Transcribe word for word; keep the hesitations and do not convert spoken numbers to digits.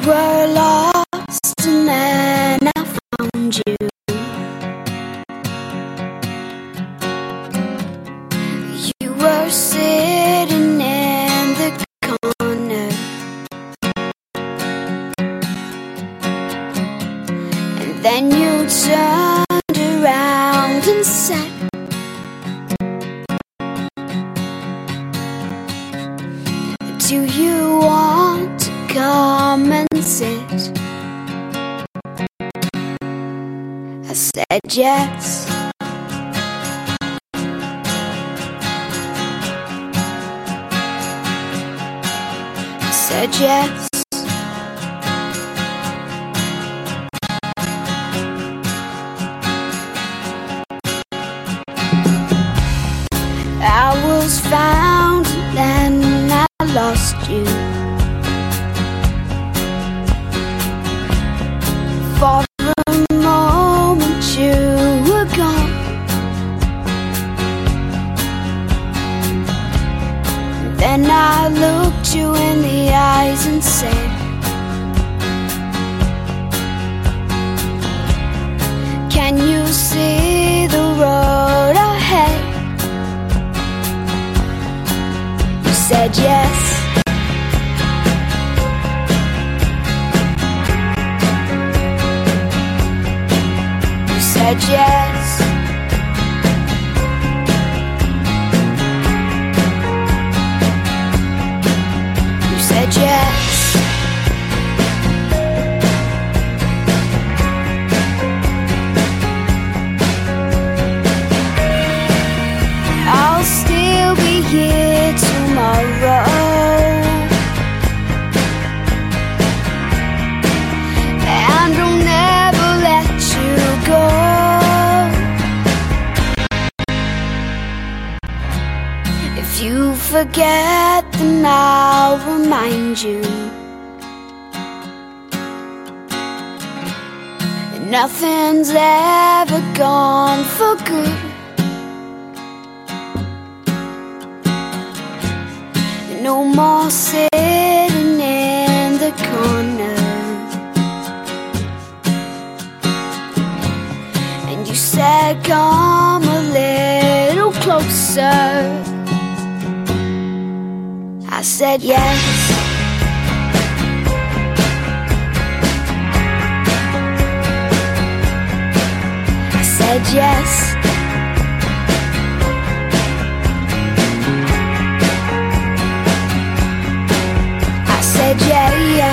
were lost and then I found you. You were sitting in the corner, and then you turned around and said, do you want to come and sit? I said yes. I said yes. I was found and then I lost you. For a moment you were gone, then I looked you in the eyes and said, can you see the road ahead? You said yes. You said yes. You said yes. I'll still be here tomorrow, and I'll never let you go. If you forget, then I'll remind you that nothing's ever gone for good. No more sitting in the corner. And you said, come a little closer. I said yes. I said yes. I said yeah, yeah.